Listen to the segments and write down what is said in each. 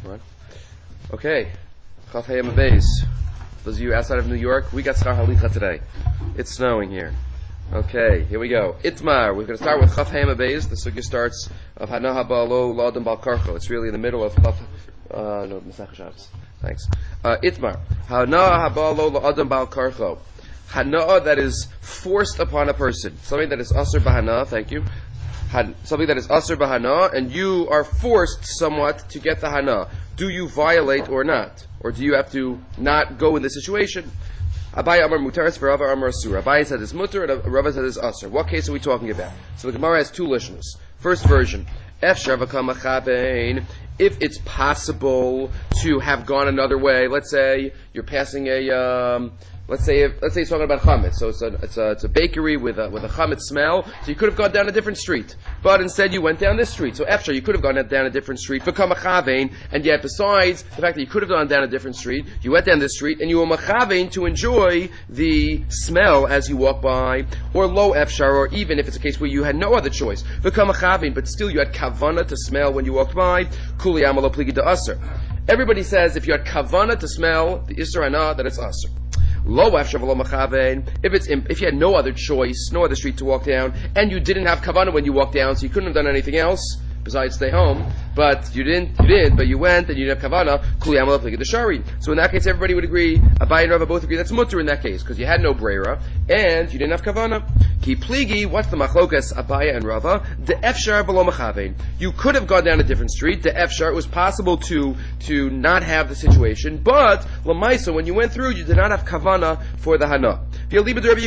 Right. Okay. Chaf Hayam Abayz. Those of you outside of New York, we got Schar Halicha today. It's snowing here. Okay, here we go. Itmar. We're going to start with Chaf Hayam Abayz. The sugya starts of Hana Haba Lo Ladim Bal Karcho. It's really in the middle of Chaf. No, Masech Shabbos. Thanks. Itmar. Hana Haba Lo Ladim Bal Karcho. Hana that is forced upon a person. Something that is Asr Bahana. Thank you. Something that is Asr Bahana, and you are forced somewhat to get the Hana. Do you violate or not? Or do you have to not go in the situation? Abaye Amar Mutaris for Rava Amar Asur. Abaye said it's Mutar and Rava said it's Asr. What case are we talking about? So the Gemara has two lishnas. First version. Efshar v'kam achabein. If it's possible to have gone another way, let's say you're passing a, let's say it's talking about chametz. So it's a bakery with a chametz smell. So you could have gone down a different street, but instead you went down this street. So after you could have gone down a different street, v'kam achabein, and yet besides the fact that you could have gone down a different street, you went down this street and you were machabein to enjoy the smell as you walk by, or lo efshar, or even if it's a case where you had no other choice, v'kam achabein, but still you had kavana to smell when you walked by. Everybody says if you had kavana to smell the isser hana, that it's asr. Lo efshar v'lo machavein. If you had no other choice, no other street to walk down, and you didn't have kavana when you walked down, so you couldn't have done anything else besides stay home, but you did, but you went and you didn't have kavana, kuli amal aplik the shari. So in that case, everybody would agree, Abaye and Rava both agree that's mutter in that case, because you had no breira, and you didn't have kavana. Ki pligi, what's the machlokas, Abaye and Rava? The efshar below machavein. You could have gone down a different street, the efshar, it was possible to not have the situation, but, lamaisa, when you went through, you did not have kavana for the hana. And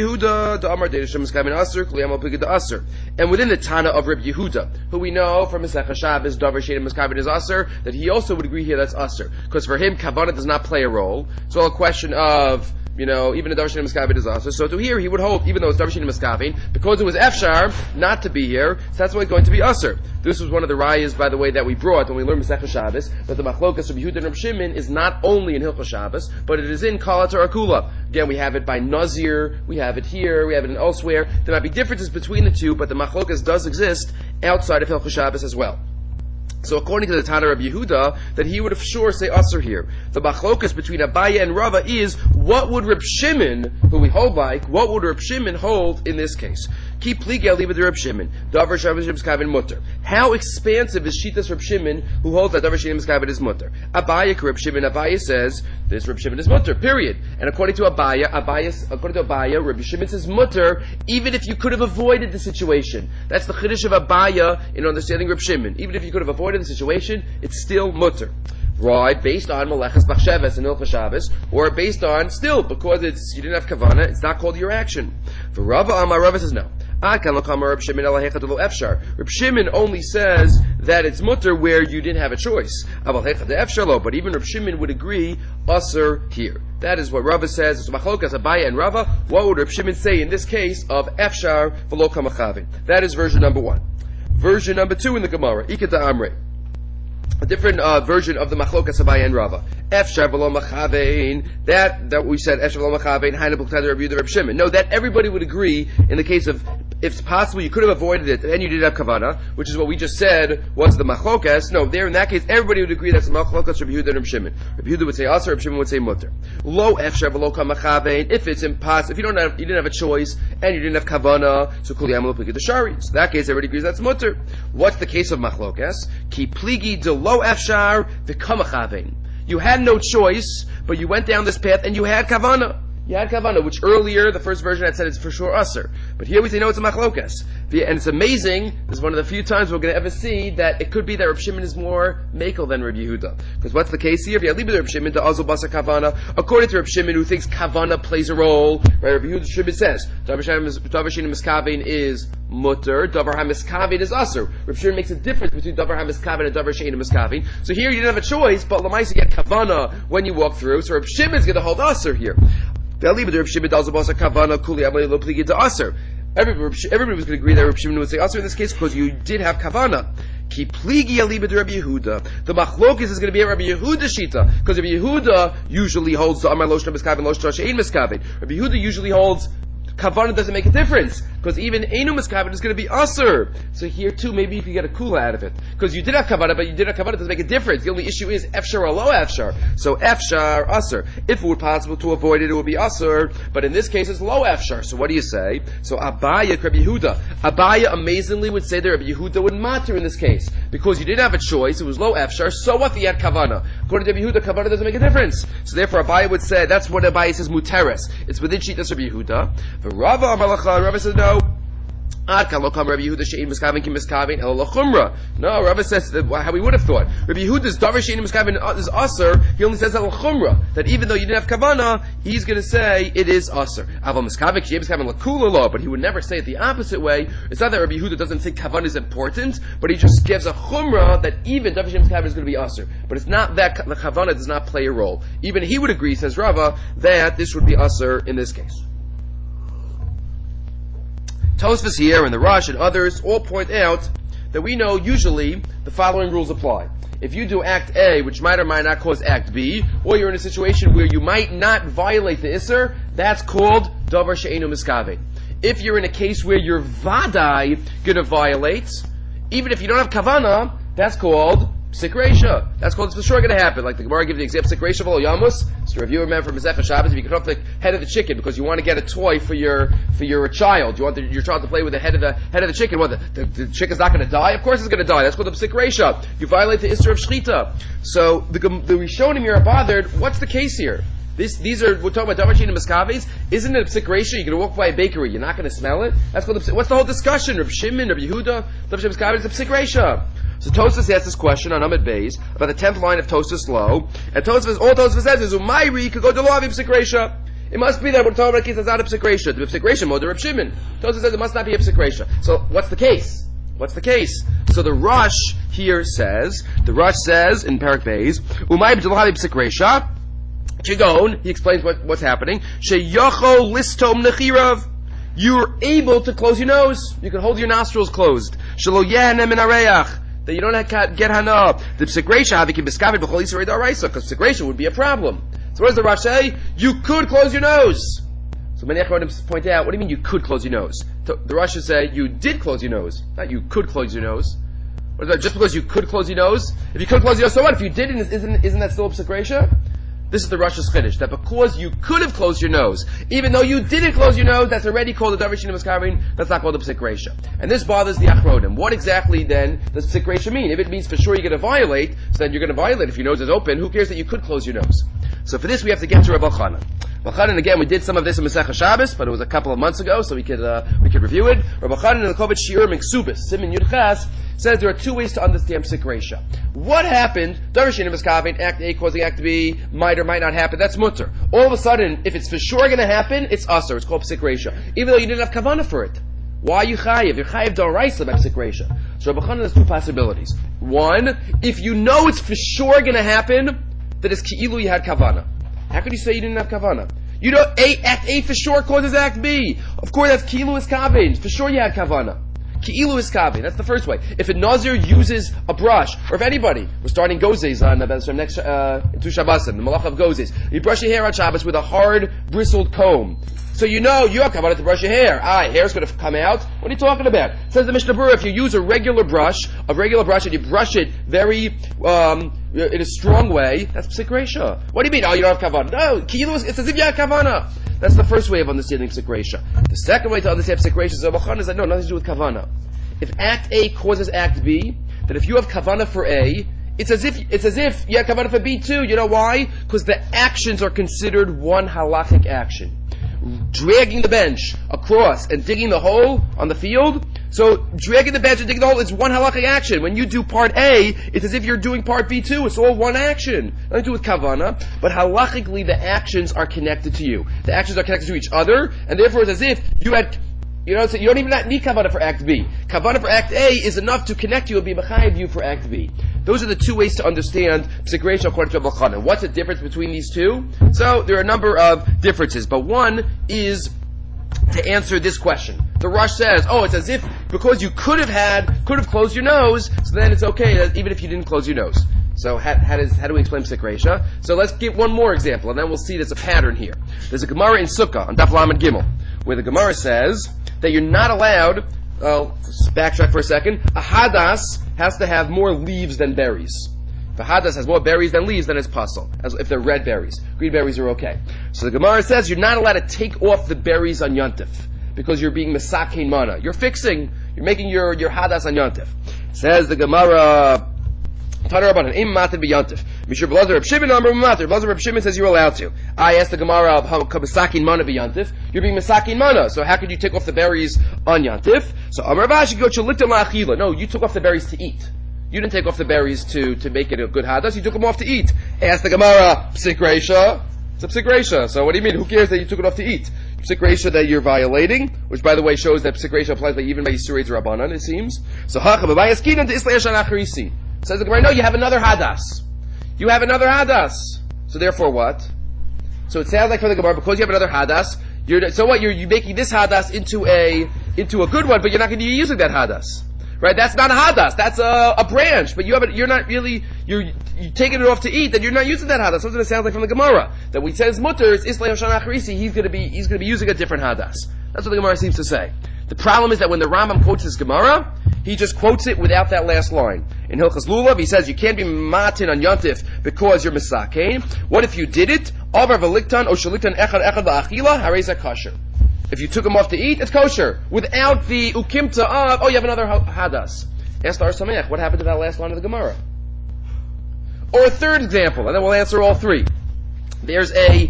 within the Tana of Reb Yehuda, who we know from Masech Shabbos, Davar Shein Miskaven is Aser, that he also would agree here that's Aser. Because for him, Kavana does not play a role. It's all a question of, even a Davar Shein Miskaven is Aser. So to here, he would hold, even though it's Davar Shein Miskaven, because it was Efshar, not to be here, so that's why it's going to be Aser. This was one of the rayas, by the way, that we brought when we learned Masech Shabbos, that the Machlokas of Yehuda and Reb Shimon is not only in Hilchos Shabbos, but it is in Kala Torah Kula. Again, we have it by Nazir, we have it here, we have it in elsewhere. There might be differences between the two, but the Machlokas does exist outside of Hilchos Shabbos as well. So according to the Tana of Yehuda, that he would have sure say Asr here. The machlokas between Abaye and Rava is, what would Reb Shimon, who we hold by, what would Reb Shimon hold in this case? Keep pligel leave it to Reb Shimon. Davar Shabbos Miskaven mutter. How expansive is Shitas Reb Shimon, who holds that Davar Shabbos Miskaven is mutter? Abaye Reb Shimon, Abaye says this Reb Shimon is mutter. Period. And according to Abaye, Reb Shimon says mutter, even if you could have avoided the situation. That's the chiddush of Abaye in understanding Reb Shimon. Even if you could have avoided the situation, it's still mutter. Right, based on Meleches Bachsheves and Hilchos Shabbos, or based on, still, because you didn't have Kavana, it's not called your action. For Rava Amar, Rava says no. Reb Shimon only says that it's mutter where you didn't have a choice. But even Reb Shimon would agree, Asr here. That is what Rava says. It's Machlokas, Abaye and Rava. What would Reb Shimon say in this case of Efshar v'lo kamachavin? That is version number 1. Version number 2 in the Gemara, Iketa Amrei. A different version of the Machlokas Abaye and Rava. Efshar v'lo machavein. That we said Efshar v'lo machavein. Hainu b'ktad Reb Yehuda Reb Shimon. No, that everybody would agree in the case of if it's possible you could have avoided it and you did have kavana, which is what we just said was the Machlokas. No, there in that case everybody would agree that's the Machlokas Reb Yehuda and Reb Shimon. Reb Yehuda would say Asr, Reb Shimon would say Mutter. Lo Efshar v'lo machavein. If it's impossible, if you didn't have a choice and you didn't have kavana, so kuli amalo pligi the shari. So in that case everybody agrees that's Mutter. What's the case of Machlokas? Ki pligi de lo Efshar v'kamachavein. You had no choice, but you went down this path and you had kavana. You had kavana, which earlier, the first version had said it's for sure Asr. But here we say no, it's a machlokas. And it's amazing, this is one of the few times we're going to ever see that it could be that Reb Shimon is more makel than Reb Yehuda. Because what's the case here? Reb Shimon, the Azul Basar Kavana. According to Reb Shimon, who thinks kavana plays a role, right? Reb Yehuda Shimon says, Davar Shein Miskaven is mutter, Davar HaMiskaven is Asr. Reb Shimon makes a difference between Davar HaMiskaven and Davar Shein Miskaven. So here you didn't have a choice, but Lamaisa you had kavana when you walk through, so Reb Shimon is going to hold Asr here. Everybody was going to agree that Reb Shimon would say Asr in this case because you did have kavana. Ki pligi alibid Rabbi Yehuda. The machlokes is going to be a Rabbi Yehuda shita because Rabbi Yehuda usually holds the Amar Loshna Miskaven Loshna Shein Miskaven. Rabbi Yehuda usually holds Kavanah doesn't make a difference, because even Einu Miskaven is going to be Aser. So here too, maybe you can get a kula out of it. Because you did have Kavanah, but you did have Kavanah, doesn't make a difference. The only issue is Efshar or Lo Efshar. So Efshar, Aser. If it were possible to avoid it, it would be Aser, but in this case it's Lo Efshar. So what do you say? So Abaya, Rabbi Yehuda. Abaya amazingly would say that Rabbi Yehuda would matter in this case. Because you didn't have a choice, it was Lo Efshar, so what if you had Kavanah? According to Rabbi Yehuda, Kavanah doesn't make a difference. So therefore Abaya would say, that's what Abaya says Muteres. It's within Shittas Rabbi Yehuda. The Rava Amalacha, Rava says no. No, Rava says how we would have thought. Rabbi Yehuda's davar she'ein miskaven is aser. He only says al chumra, that even though you didn't have kavanah, he's going to say it is aser. Aval miskaven she'ein miskaven lakula law, but he would never say it the opposite way. It's not that Rabbi Yehuda doesn't think kavanah is important, but he just gives a chumra that even davar she'ein miskaven is going to be aser. But it's not that the kavanah does not play a role. Even he would agree, says Rava, that this would be aser in this case. Tosfos here and the Rosh and others all point out that we know usually the following rules apply. If you do Act A, which might or might not cause Act B, or you're in a situation where you might not violate the Isser, that's called Davar She'einu Miskaven. If you're in a case where you're Vadai going to violate, even if you don't have Kavanah, that's called Psik Reisha. That's called, it's for sure going to happen. Like the Gemara gives the example, Psik Reisha v'lo Yamus. So if you remember from Masechah Shabbos, if you cut off the head of the chicken because you want to get a toy for your child, you want your child to play with the head of the chicken. What, the chicken's not going to die? Of course it's going to die. That's called the Psik Reisha. You violate the Isser of Shchita. So the Rishonim here are bothered. What's the case here? These are, we're talking about Davar She'ein Miskaves. Isn't it a Psik Reisha? You're going to walk by a bakery, you're not going to smell it? That's called what's the whole discussion? Reb Shimon, Reb Yehuda, Davar She'ein Miskaves, it's a Psik Reisha. So Tosfos asks this question on Amud Beis about the 10th line of Tosfos Lo, and all Tosfos says is Umayri could go to law of Psik Reisha. It must be that we're talking about a case that's not a Psik Reisha. The Psik Reisha mode, Reb Shimon. Tosfos says it must not be a Psik Reisha. So what's the case? What's the case? So the Rosh here says in Parak Beis Umayri to law of Psik Reisha. Chigon, he explains what's happening. Sheyocho listom nechirav. You're able to close your nose. You can hold your nostrils closed. Shelo yehanem min hareach. That you don't get hana. The Psik Reisha havikim biskavid b'chol yisrei da'araisa, because Psik Reisha would be a problem. So what does the Rosh say? You could close your nose. So many Achronim point out, what do you mean you could close your nose? The Rosh should say, you did close your nose. Not you could close your nose. What is that? Just because you could close your nose? If you could close your nose, so what? If you didn't, isn't that still a Psik Reisha? This is the Rosh's Chiddush, that because you could have closed your nose, even though you didn't close your nose, that's already called a Davar She'ein Miskaven, that's not called a Psik Reisha. And this bothers the Achronim. What exactly then does Psik Reisha mean? If it means for sure you're going to violate, so then you're going to violate if your nose is open, who cares that you could close your nose? So for this we have to get to Rabbi Chanan. Rabbi Chanan, again, we did some of this in Masechah Shabbos, but it was a couple of months ago, so we could review it. Rabbi Chanan in the Kovetz Shiur Miksubis, Siman Yud Ches, says there are two ways to understand Psik Reisha. What happened? Davar She'ein Miskaven, Act A causing Act B, might or might not happen. That's mutter. All of a sudden, if it's for sure going to happen, it's aser. It's called Psik Reisha, even though you didn't have kavanah for it. Why are you chayiv? You're chayiv d'oraisa by Psik Reisha. So Rabbi Chanan has two possibilities. One, if you know it's for sure going to happen, that it's ki'ilu you had kavanah. How could you say you didn't have kavanah? You know, Act A for sure causes Act B. Of course, that's ki'ilu is kaven. For sure you had kavanah. Ki'ilu is kaven. That's the first way. If a Nazir uses a brush, or if anybody, we're starting Gozes on next, into Shabbosim, the Malach of Gozes. You brush your hair on Shabbos with a hard, bristled comb. So you know you have kavanah to brush your hair. Hair's going to come out. What are you talking about? It says the Mishnah Berurah, if you use a regular brush, and you brush it very, in a strong way, that's Psik Reisha. What do you mean? You don't have kavanah. No, it's as if you have kavanah. That's the first way of understanding Psik Reisha. The second way to understand Psik Reisha is is that no, nothing to do with kavanah. If Act A causes Act B, then if you have kavanah for A, it's as if you have kavanah for B too. You know why? Because the actions are considered one halachic action. Dragging the bench across and digging the hole on the field. So dragging the bench and digging the hole is one halachic action. When you do part A, it's as if you're doing part B too. It's all one action. Nothing to do with kavanah, but halachically the actions are connected to you. The actions are connected to each other, and therefore it's as if you had. You don't even need kavanah for Act B. Kavanah for Act A is enough to connect you and be mechayiv you for Act B. Those are the two ways to understand Psik Reisha according to Rabbi Chanan. What's the difference between these two? So there are a number of differences, but one is to answer this question. The Rosh says, it's as if because you could have closed your nose, so then it's okay even if you didn't close your nose. So how do we explain Psik Reisha? So let's get one more example, and then we'll see there's a pattern here. There's a Gemara in Sukkah on Daf Lamed Gimel, where the Gemara says that you're not allowed. Let's backtrack for a second. A hadas has to have more leaves than berries. If a hadas has more berries than leaves, then it's puzzle. As if they're red berries, green berries are okay. So the Gemara says you're not allowed to take off the berries on Yontif because you're being mesakein mana. You're making your hadas on Yontif. Says the Gemara. Taner Rabbanan, im matir b'yantif. Mishur Blazer Reb Shimon Amar matir. Blazer Reb Shimon says you're allowed to. I asked the Gemara of how mesakin mana b'yantif. You're being mesakin mana, so how could you take off the berries on yantif? So Amar Rav go chalita la'achila. No, you took off the berries to eat. You didn't take off the berries to make it a good hadas. You took them off to eat. Ask the Gemara, Psik Reisha. It's a Psik Reisha. So what do you mean? Who cares that you took it off to eat? Psik Reisha that you're violating, which by the way shows that Psik Reisha applies even by Yisurei Rabbanan, it seems. So hacha b'vayaskinan to Islay Hashan Acharisi. Says the Gemara, no, you have another hadas. You have another hadas. So therefore what? So it sounds like for the Gemara, because you have another hadas, you're making this hadas into a good one, but you're not going to be using that hadas. Right? That's not a hadas. That's a branch, but you're not really, you're taking it off to eat, then you're not using that hadas. That's what it sounds like from the Gemara. That when he says mutter, it's Islay Hashan Acharisi, he's going to be using a different hadas. That's what the Gemara seems to say. The problem is that when the Rambam quotes this Gemara, he just quotes it without that last line. In Hilchas Lulav, he says you can't be matin on Yontif because you're misakein. What if you did it? Avar v'liktan o shaliktan echad la'achila hareza kosher. If you took them off to eat, it's kosher. Without the ukimta of, you have another hadas. Ask the Ar Sameach, what happened to that last line of the Gemara? Or a third example, and then we'll answer all three. There's a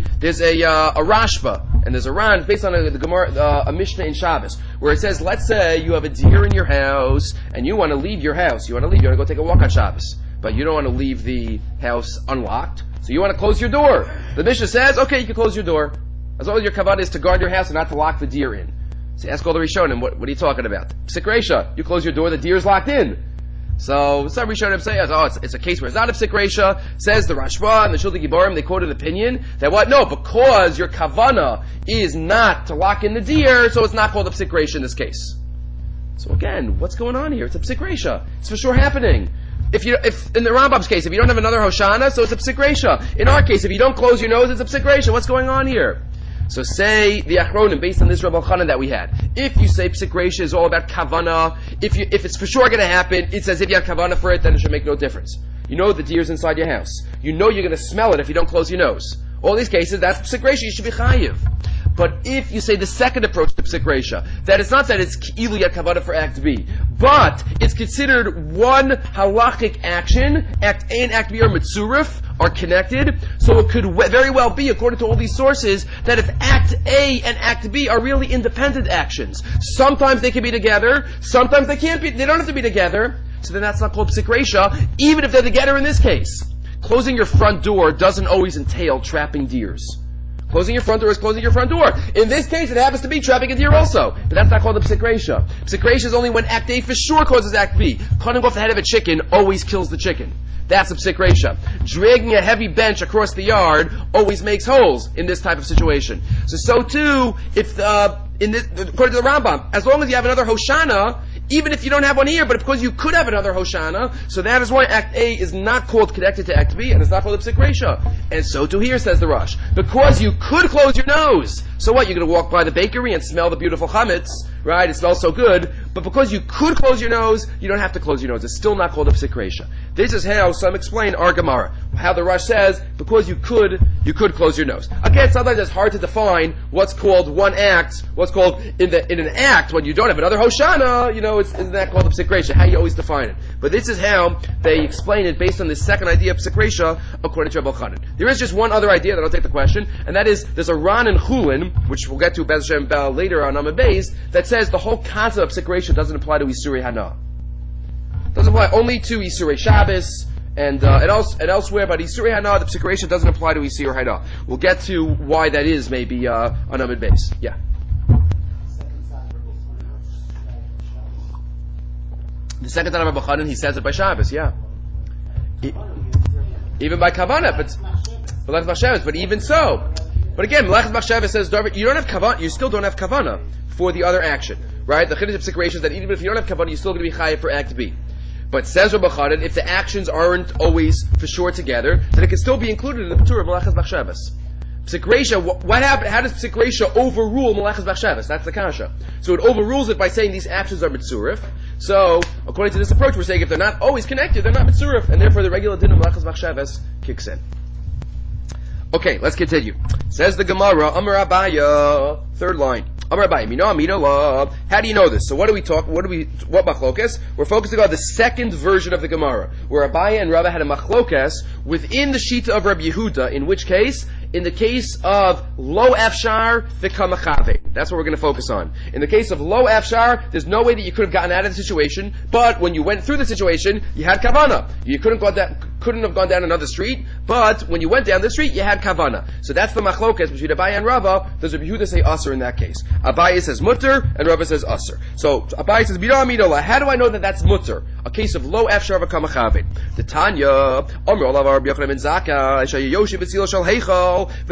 Rashba, and there's a Ran based on the Gemara, a Mishnah in Shabbos, where it says, let's say you have a deer in your house, and you want to leave your house. You want to go take a walk on Shabbos, but you don't want to leave the house unlocked, so you want to close your door. The Mishnah says, okay, you can close your door, as long as your kavanah is to guard your house and not to lock the deer in. So ask all the Rishonim, what are you talking about? Psik Reisha, you close your door, the deer is locked in. So some Rishonim say, it's a case where it's not a Psik Reisha. Says the Rashba and the Shulti Giborim, they quote an opinion that what? No, because your kavana is not to lock in the deer, so it's not called a Psik Reisha in this case. So again, what's going on here? It's a Psik Reisha. It's for sure happening. If in the Rambam's case, if you don't have another Hoshana, so it's a Psik Reisha. In our case, if you don't close your nose, it's a Psik Reisha. What's going on here? So say the Achronim, based on this Rabbi Chanan that we had. If you say Psik Reisha is all about kavana, if it's for sure going to happen, it's as if you have kavana for it, then it should make no difference. You know the deer's inside your house. You know you're going to smell it if you don't close your nose. All these cases, that's Psik Reisha, you should be chayiv. But if you say the second approach to Psik Reisha, that it's not that it's Ki'ilu Yad Kavana for Act B, but it's considered one halachic action, Act A and Act B are mitzurif, are connected, so it could very well be, according to all these sources, that if Act A and Act B are really independent actions, sometimes they can be together, sometimes they can't be, they don't have to be together, so then that's not called Psik Reisha, even if they're together in this case. Closing your front door doesn't always entail trapping deers. Closing your front door is closing your front door. In this case, it happens to be trapping a deer also. But that's not called a Psik Reisha. Psik Reisha is only when Act A for sure causes Act B. Cutting off the head of a chicken always kills the chicken. That's a Psik Reisha. Dragging a heavy bench across the yard always makes holes in this type of situation. So too, if according to the Rambam, as long as you have another Hoshana, even if you don't have one here, but because you could have another Hoshana, so that is why Act A is not called connected to Act B, and it's not called a Psik Reisha. And so too here, says the Rosh. Because you could close your nose. So what, you're going to walk by the bakery and smell the beautiful chametz, right? It smells so good. But because you could close your nose, you don't have to close your nose. It's still not called a Psik Reisha. This is how some explain our Gemara. How the Rosh says, because you could close your nose. Again, sometimes it's hard to define what's called one act, what's called in an act when you don't have another Hoshana, isn't that called a Psik Reisha? How you always define it. But this is how they explain it based on this second idea of Psik Reisha, according to Rabbi Chanan. There is just one other idea that I'll take the question, and that is, there's a Ran in Chulin, which we'll get to Bez Hashem later on Amud Beis, that says the whole concept of Psik Reisha doesn't apply to Isurei Hana. It doesn't apply only to Isurei Shabbos, and elsewhere, but Isurei Hana, the Psik Reisha doesn't apply to Isurei Hana. We'll get to why that is maybe on Amud Beis. Yeah. The second time of Rabbi Chanan, he says it by Shabbos, yeah. Even by Kavanah, but even so. But again, Melechas Machshavah says, you don't have Kavanah, you still don't have Kavanah for the other action, right? The Chiddush of Psik Reisha is that even if you don't have Kavanah, you're still going to be chayav for Act B. But says Rabbi Chanan, if the actions aren't always for sure together, then it can still be included in the Patur of Malachas Machshavas. Psik Reisha, what happened? How does Psik Reisha overrule Malachas Machshavas? That's the kasha. So it overrules it by saying these actions are mitzurif. So, according to this approach, we're saying if they're not always connected, they're not mitzurif, and therefore the regular din of Malachas Machshavas kicks in. Okay, let's continue. Says the Gemara, Amar Abaya, third line. Amar Abaya, Mina Amina La. How do you know this? So what machlokas? We're focusing on the second version of the Gemara, where Abaya and Rava had a machlokas within the Shita of Rabbi Yehuda, in which case, in the case of lo afshar v'kamachave. That's what we're going to focus on. In the case of lo afshar, there's no way that you could have gotten out of the situation, but when you went through the situation, you had kavana. You couldn't have gone down another street, but when you went down the street, you had kavana. So that's the machlokas between Abaye and Rava. Does Rabbi Yehuda say aser in that case? Abaye says mutter, and Rava says aser. So Abaye says bida midola. How do I know that that's mutter? A case of lo afshar v'kamachave. The Tanya, Amr olav Rabbi Yochanan ben Zakkai, Shayoshi v'tzilo shel heichal. He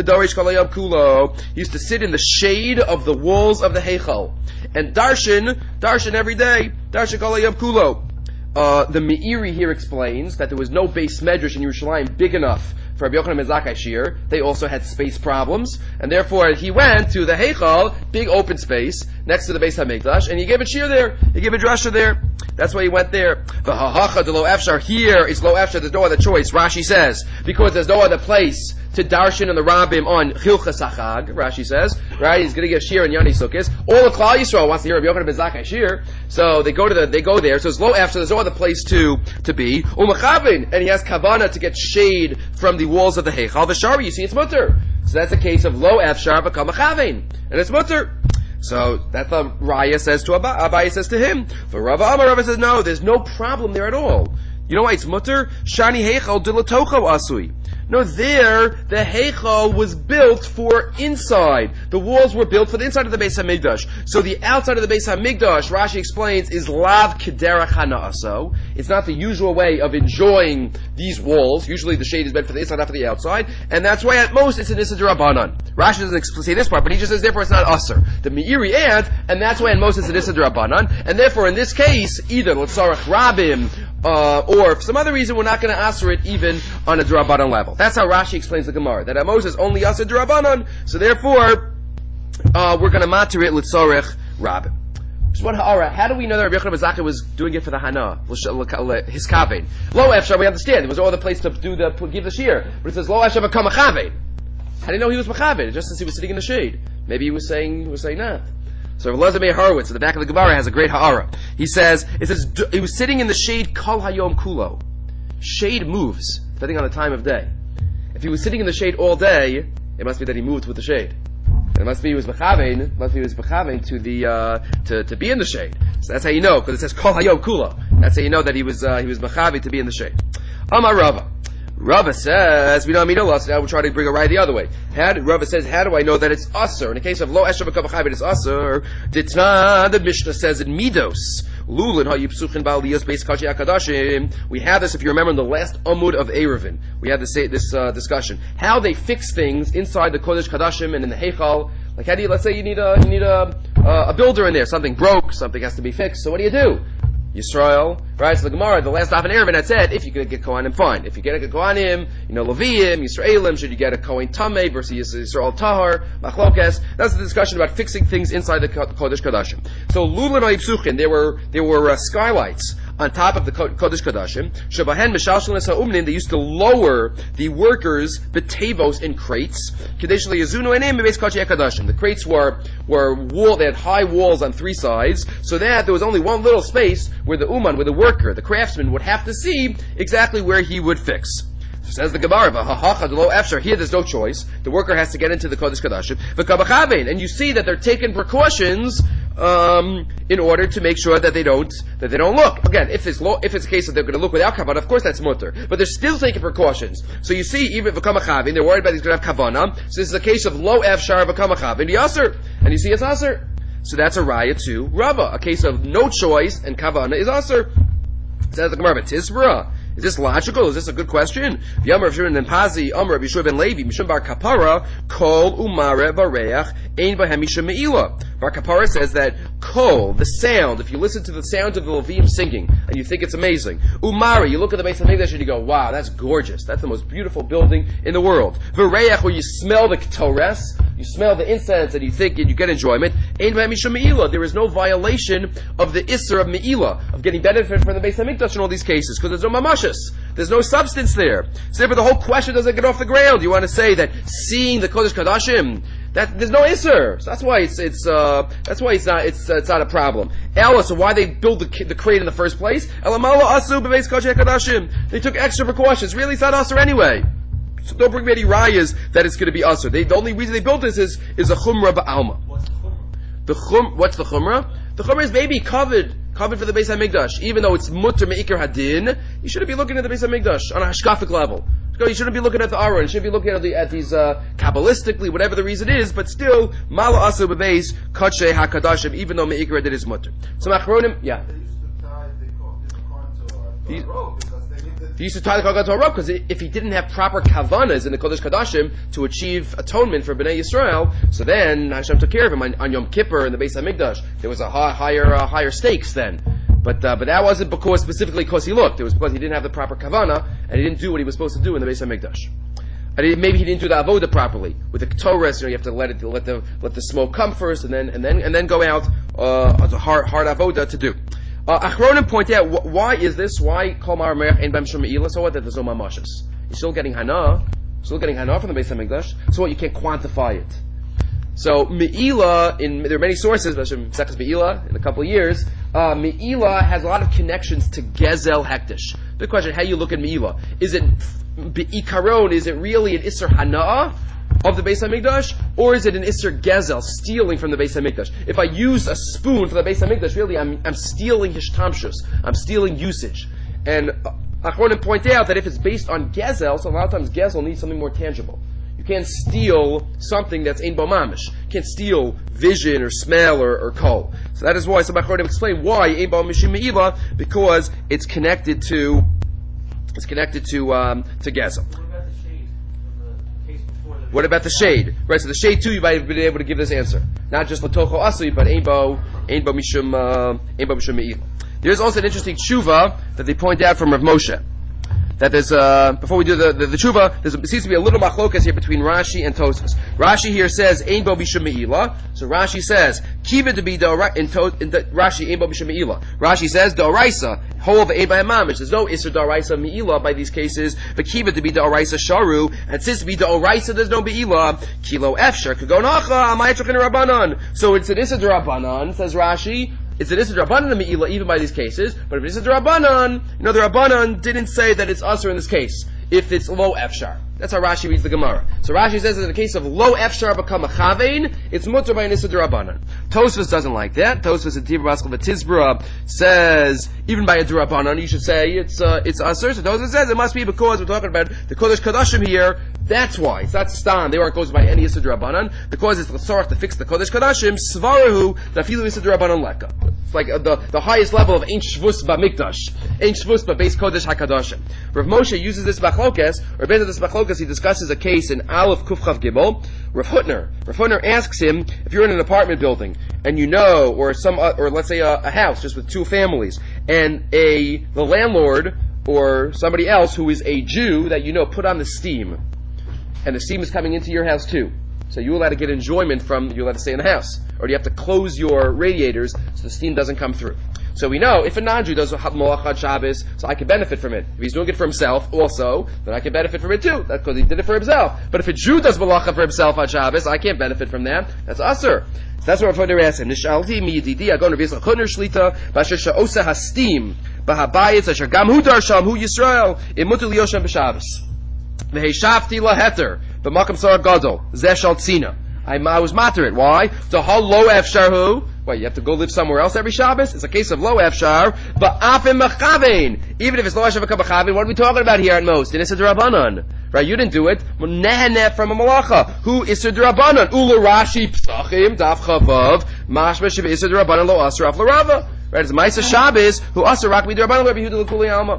used to sit in the shade of the walls of the Heichal and darshan every day. Darshan kol hayom kulo. The Meiri here explains that there was no base medrash in Yerushalayim big enough for Rabbi Yochanan ben Zakkai shir. They also had space problems, and therefore he went to the Heichal, big open space next to the Beis Hamikdash, and he gave a shir there. He gave a drasha there. That's why he went there. V'hahacha de lo afshar. Here is lo afshar. There's no other choice. Rashi says because there's no other place to darshan and the Rabbim on Chilchas HaChag. Rashi says, right? He's going to give shir in Yani Sukkos. All the Klal Yisrael wants to hear Rabbi Yochanan ben Zakkai shir, so they go there. So it's lo afshar. There's no other place to be. Umachavin, and he has kavana to get shade from the walls of the Heichal. V'shari, you see, it's mutter. So that's a case of lo afshar v'kamachavin, and it's mutter. So that's the Raya says to Abaye says to him. For Rava Amar, Rava says no, there's no problem there at all. You know why it's mutter? Shani Heichal dilatocho asui. No, there, the Heichal was built for inside. The walls were built for the inside of the Beis HaMikdash. So the outside of the Beis HaMikdash, Rashi explains, is lav kederach hana'aso. It's not the usual way of enjoying these walls. Usually the shade is meant for the inside, not for the outside. And that's why at most it's an Issa D'Rabbanan. Rashi doesn't say this part, but he just says therefore it's not Aser. The Meiri and that's why at most it's an Issa D'Rabbanan. And therefore in this case, either L'tzarech Rabim, or for some other reason, we're not going to answer it even on a D'Rabbanan level. That's how Rashi explains the Gemara. That Amos is only Asa D'Rabbanan, so therefore, we're going to matter it L'tzorech Rabim. Just one ha'ara. How do we know that Rabbi Yochanan ben Zakkai was doing it for the Hana? His kavein. Lo efshar, we understand. There was no other place to give the shear. But it says, Lo efshar v'kam machavein. How do you know he was machavein? Just as he was sitting in the shade. Maybe he was saying that. So Elazar Meir Horowitz, in the back of the Gemara, has a great ha'ara. He says, he was sitting in the shade kol hayom kulo. Shade moves, depending on the time of day. If he was sitting in the shade all day, it must be that he moved with the shade. And it must be he was mechavein to be in the shade. So that's how you know, because it says kol hayom kulo. That's how you know that he was mechavein to be in the shade. Amar Rava. Rava says, we don't mean Allah, so now we'll try to bring a right the other way. Rava says, how do I know that it's Aser? In the case of Lo Esher B'Kav HaChavin, it's Aser. Ditna, the Mishnah says in Midos, Lulin ha'yipsuchin ba'aliyos beis kashi HaKadashim. We have this, if you remember, in the last Amud of Eruvin. We had this discussion. How they fix things inside the Kodesh Kadashim and in the Heichal. Like how do you, let's say you need a builder in there. Something broke, something has to be fixed. So what do? Yisrael, right? So the Gemara, the last half in Eruvin had said, if you could get Kohanim, fine. If you get a Kohanim, Leviim, Yisraelim, should you get a Kohen Tameh versus Yisrael Tahar, Machlokes? That's the discussion about fixing things inside the Kodesh Kodashim. So Lulin Ha'yipsuchin, there were skylights on top of the Kodesh Kodashim. Shabahen Mishalshel Ha'umnin, they used to lower the workers' betavos in crates. Kadesh Le'yazuno Enem Bebeis Kashi HaKadashim. The crates were they had high walls on three sides, so that there was only one little space where the uman, where the worker, the craftsman, would have to see exactly where he would fix. Says the Gemara, here there's no choice. The worker has to get into the Kodesh Kadashim. And you see that they're taking precautions in order to make sure that they don't look. Again, if it's a case that they're going to look without kavanah, of course that's mutter. But they're still taking precautions. So you see, even v'kamachavin, they're worried about he's going to have kavanah. So this is a case of lo efshar v'kamachavin yaser, and you see it's aser. So that's a raya to Rava, a case of no choice and kavanah is aser. Says the Gemara, Tisra. Is this logical? Is this a good question? Yamar Shimon ben Pazi, Yeshua ben Levi, Mishum bar Kapara, Kol Umare Vareach, Ein Bahem Mishum Meila. Bar Kapara says that kol, the sound, if you listen to the sound of the Levim singing, and you think it's amazing. Umari, you look at the Beis HaMikdash and you go, wow, that's gorgeous. That's the most beautiful building in the world. V'reach, where you smell the ketores, you smell the incense, and you think, and you get enjoyment. Ein b'hem mishum me'ilah. There is no violation of the Isser of Me'ilah, of getting benefit from the Beis HaMikdash in all these cases, because there's no mamashas. There's no substance there. So therefore the whole question doesn't get off the ground. You want to say that seeing the Kodesh Kadashim, that there's no Isser. So that's why it's not a problem. Ella, so why they build the crate in the first place? Elamala asu b'beis Kodesh Kadashim. They took extra precautions. Really, it's not Isser anyway. So don't bring me any rayas that it's going to be Isser. The only reason they built this is a chumrah ba'alma. What's the chumrah? The chumrah is maybe covered for the Beis HaMikdash. Even though it's mutter me'ikar hadin, you shouldn't be looking at the Beis HaMikdash on a hashkafic level. You shouldn't be looking at the Aron. You should be looking at these kabbalistically, whatever the reason is. But still, mala asu b'beis kachei hakadashim, even though me'ikar hadin is mutter. So machronim, yeah. They used to tie the Kohen to a rope because they needed. He used to tie the Kohen to a rope because if he didn't have proper kavanas in the Kodesh Kadashim to achieve atonement for Bnei Yisrael, so then Hashem took care of him on Yom Kippur in the Beis HaMikdash. There was a higher stakes then. But that wasn't specifically because he looked. It was because he didn't have the proper kavana and he didn't do what he was supposed to do in the Beis HaMikdash. And maybe he didn't do the avoda properly with the ketores. You have to let the smoke come first and then go out as a hard avoda to do. Achronim point out why is this? Why kol mar merach ein b'hem shum me'ilah? So what? That there's no mamashas. You're still getting hana from the Beis HaMikdash. So what? You can't quantify it. So me'ilah, there are many sources, especially Sechus Me'ilah in a couple of years. Me'ilah has a lot of connections to Gezel Hektish. The question: how you look at Me'ilah? Is it be'ikaron? Is it really an Isser Hana'ah of the Beis HaMikdash, or is it an Isser Gezel, stealing from the Beis HaMikdash? If I use a spoon for the Beis HaMikdash, really I'm stealing hishtamshus. I'm stealing usage. And Achronim point out that if it's based on Gezel, so a lot of times Gezel needs something more tangible. You can't steal something that's ein bo mamish. You can't steal vision or smell or kol. So that is why some Achronim explain why ein bo mishim me'ilah, because it's connected to Gezel. What about the shade? Right, so the shade too, you might have been able to give this answer. Not just Latocho Asui, but ein bo mishum me'ilah. There's also an interesting tshuva that they point out from Rav Moshe. That there's, before we do the tshuva, there seems to be a little machlokas here between Rashi and Tosfos. Rashi here says, ein bo mishum me'ilah. So Rashi says, kiva to be Rashi, ein bo mishum me'ilah. Rashi says, da'oraisa, hov ein b'hem mamish. There's no isser da'oraisa me'ilah by these cases, but kiva to be da'oraisa sharu, and since to be da'oraisa, there's no me'ilah, kilo efshar, kagon hacha, amayachachin rabbanon. So it's an isser d'Rabbanan, says Rashi. It's an Isser Rabbanan and Me'ilah even by these cases, but if it's Isser Rabbanan, the Rabbanan didn't say that it's Asr in this case, if it's lo Efshar. That's how Rashi reads the Gemara. So Rashi says that in the case of lo Efshar become a Chavein, it's Mutter by an Isser Rabbanan. Tosfos doesn't like that. Tosfos in Tibur Baskel V'Tizbra says, even by a Rabbanan, you should say it's Asr. So Tosfos says it must be because we're talking about the Kodesh Kadashim here. That's why. It's not Stam. They aren't goes by any Isser Rabbanan. Because it's L'tzorach to fix the Kodesh Kadashim, Svarahu, Dafilu Isser Rabbanan Leka. It's like the highest level of Ein Shvus B'Mikdash. Ein Shvus B'Beis Kodesh HaKadashim. Rav Moshe uses this Machlokes, or based on this Machlokes, he discusses a case in Aleph Kufchav Gimel. Rav Hutner asks him, if you're in an apartment building, and you know, or let's say a house just with two families, and the landlord, or somebody else who is a Jew that you know put on the steam, and the steam is coming into your house too. So you're allowed to get enjoyment you're allowed to stay in the house. Or do you have to close your radiators so the steam doesn't come through? So we know, if a non-Jew does Molachad Shabbos, so I can benefit from it. If he's doing it for himself also, then I can benefit from it too. That's because he did it for himself. But if a Jew does Malacha for himself on Shabbos, I can't benefit from that. That's Asr. So that's what Rav Hutner asks him. Nishalti miyididi agon Rav Yisrael Hutner shlita b'asher sha'osa hastim b'habayitz asher gam hu darsham hu Yisrael imutu liyoshem b'Shabbos. V'heishavti laheter b'makam sar gadol zeh shal tzina. I was matter it. Why? The hal lo efsharhu. Well, you have to go live somewhere else every Shabbos? It's a case of lo efshar, but afim mechavein. Even if it's lo efshar mechavein, what are we talking about here at most? In Isser D'Rabbanan. Right? You didn't do it. Neheneh from a malacha. Who Isser D'Rabbanan? Ula Rashi Psachim, Daf Chavav, Mashma Shiv Isser D'Rabbanan lo Asr Af L'Rava. Right? It's Ma'aseh Shabbos, who Asr Rak B'D'Rabbanan, Rabbi Yehuda L'Kuli Alma. Right?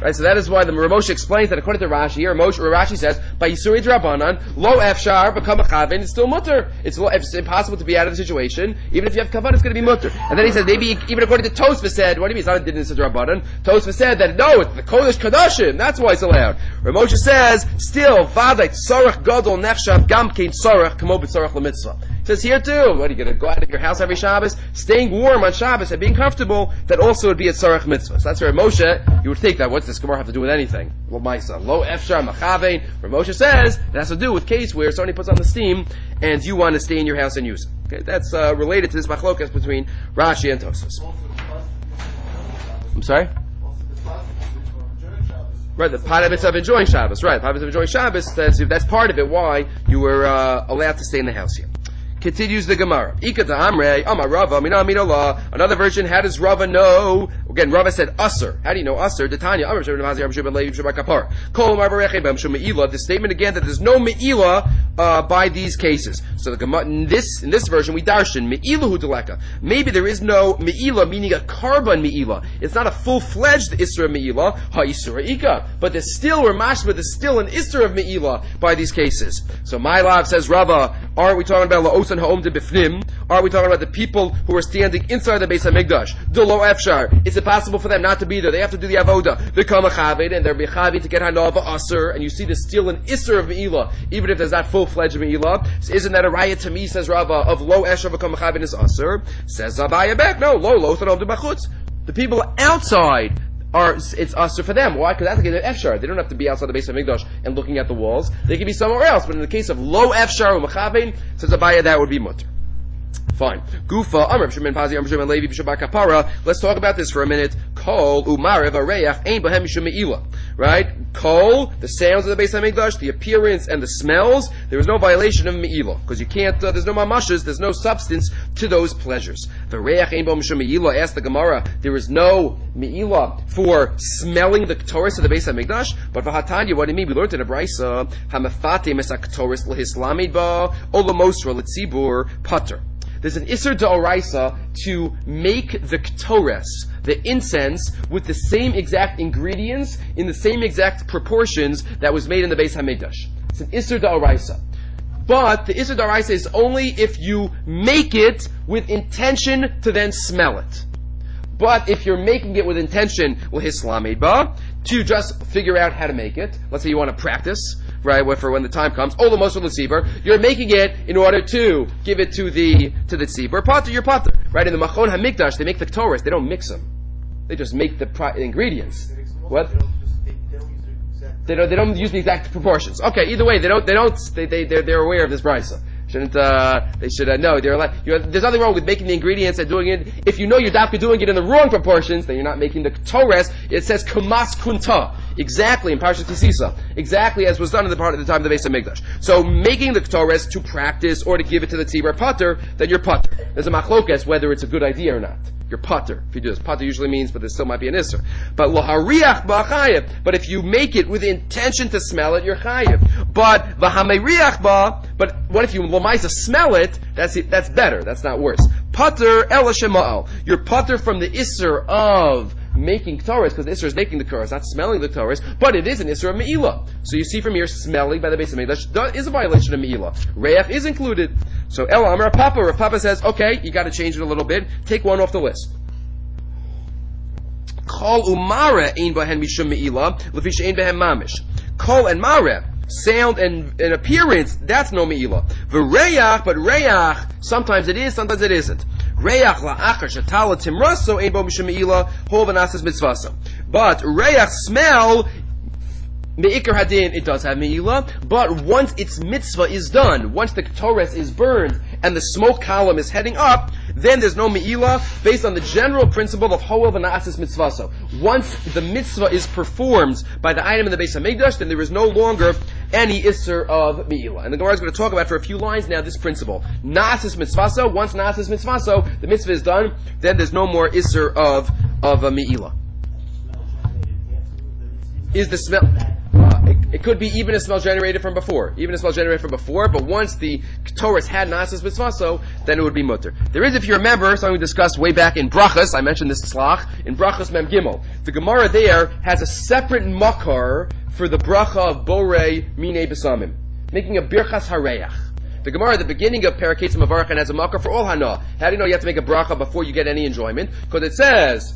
Right, so that is why the Ramosha explains that according to Rashi here, Rashi says, by Yisuri Drabanan, lo efshar become a chavin, it's still mutter. It's impossible to be out of the situation. Even if you have kavan, it's going to be mutter. And then he says, maybe even according to Tosfos said, what do you mean? It's not a din in Drabanan. Tosfos said that no, it's the Kodesh Kadashim. That's why it's allowed. Ramosha says, still, vaday tzorach gadol nechshav gam kein tzorach kamo b'tzorach l'mitzvah. It says here too, what are you going to go out of your house every Shabbos? Staying warm on Shabbos and being comfortable, that also would be a tzorach mitzvah. So that's where Moshe, you would think that what's this Gemara have to do with anything? Well, my son, lo efshar machavein. Where Moshe says it has to do with case where somebody puts on the steam and you want to stay in your house and use it. Okay, that's related to this machlokas between Rashi and Tosfos. I'm sorry. Right, the part of it's of enjoying Shabbos. Right, the part of it's of enjoying Shabbos. That's part of it. Why you were allowed to stay in the house here. Continues the Gemara. Ikata Amrei, Amar Rava, Mina Amina Allah. Another version, how does Rava know? Again, Rava said Usser. How do you know Usser? Tanya, Amar Shem Namazi, Amar Shem Levi, Shem Kapar. Kol Amar Bareche, Bam Shem Me'ilah. The statement again that there's no Me'ilah by these cases. So the Gemara, in this version, we darshan Me'ilahu Deleka. Maybe there is no Me'ilah, meaning a carbon Me'ilah. It's not a full-fledged Isra Me'ilah, Ha Isra Ika. But there's still, or Mashma, there's still an Isra of Me'ilah by these cases. So my love says Rava, aren't we talking about La'osan Ha'om de Bifnim? Are we talking about the people who are standing inside the Beis HaMikdash? Dulo Efshar. Is it possible for them not to be there? They have to do the Avoda. Become a Chaved, and they're Bechaved to get Hanava Aser, and you see there's still an Isser of Me'ilah, even if there's not full-fledged Me'ilah. So isn't that a riot to me, says Rava, of Lo Esher become a Chaved is Aser? Says Zabaya back, no, Lo Lothar of the Bachutz. The people outside it's usher for them. Why? Because that's the efshar. They don't have to be outside the Beis HaMikdash and looking at the walls. They can be somewhere else. But in the case of lo efshar or machavein, says Abaya, that would be mutter. Fine. Gufa, Amr Shimon Pazi, Amr Shimon Levi, B'Shabbat Kapara. Let's talk about this for a minute. Kol, Umarev, Areach, Ein Bahem Mishum Me'ilah. Right? Kol, the sounds of the Beis HaMikdash, the appearance and the smells, there is no violation of Me'ilah. Because you can't, there's no mamashas, there's no substance to those pleasures. V'Areach, Ein Bahem Mishum Me'ilah, asked the Gemara, there is no Me'ilah for smelling the Ketores of the Beis HaMikdash? But V'Hatanya, what do you mean? We learned in a Brisa, Hamafate Mesak Ketores L'Hislamid Ba, Olamosra L'Tzibur, Pater. There's an Isser D'Oraisa to make the Ketores, the incense, with the same exact ingredients, in the same exact proportions that was made in the Beis HaMikdash. It's an Isser D'Oraisa. But the Isser D'Oraisa is only if you make it with intention to then smell it. But if you're making it with intention, to just figure out how to make it, let's say you want to practice, right, for when the time comes, you're making it in order to give it to the tzibur. Potter, you're potter. Right, in the Machon HaMikdash, they make the Ketores, they don't mix them. They just make the ingredients. What? They don't use the exact proportions. Okay, either way, they're aware of this brisa. They should know. There's nothing wrong with making the ingredients and doing it. If you know you're doing it in the wrong proportions, then you're not making the Ketores. It says Kamas Kunta. Exactly, in Parshat Tisisa. Exactly as was done in the time of the Beis HaMikdash. So, making the Ketores to practice or to give it to the tzibur Pater, then you're Pater. There's a machlokes whether it's a good idea or not. You're Pater. If you do this, Pater usually means, but there still might be an Isser. But Lahariach Ba'chayev. But if you make it with the intention to smell it, you're Chayev. But V'hameriach Ba. But what if you Lamaisa smell it? That's better. That's not worse. Pater El Shema'al. You're Pater from the Isser of making Ketores, because the Isser is making the Ketores, not smelling the Ketores, but it is an Isser of Me'ilah. So you see from here, smelling by the Beis HaMikdash is a violation of Me'ilah. Reach is included. So El Amar Papa, Rav Papa says, okay, you got to change it a little bit. Take one off the list. Kol umare ein bahen mishum Me'ilah, lefi she'ein bahen mamish. Kol and mare, sound and appearance, that's no Me'ilah. V'reach, but reach, sometimes it is, sometimes it isn't. Reach la'achar shetala timraso ein bo mishum Me'ilah, hol v'nasas mitzvaso. But reach, smell, me'ikar hadin, it does have Me'ilah, but once its mitzvah is done, once the Ketores is burned, and the smoke column is heading up, then there's no Me'ilah, based on the general principle of Hoel v'na'asis mitzvaso. Once the mitzvah is performed by the item in the Beis HaMikdash, then there is no longer any Isser of Me'ilah. And the Gemara is going to talk about for a few lines now this principle. Na'asis mitzvaso, once na'asis mitzvaso, the mitzvah is done, then there's no more Isser of a Me'ilah. Is the smell... It could be even a smell generated from before. But once the Torah had Nasas Mitzvaso, then it would be mutter. There is, if you remember, something we discussed way back in Brachas, I mentioned this tzlach, in Brachas Mem Gimel. The Gemara there has a separate makar for the bracha of Borei Minei Besamim, making a Birchas Hareach. The Gemara at the beginning of Parakeitzim Avarachan has a makar for all Hana. How do you know you have to make a bracha before you get any enjoyment? Because it says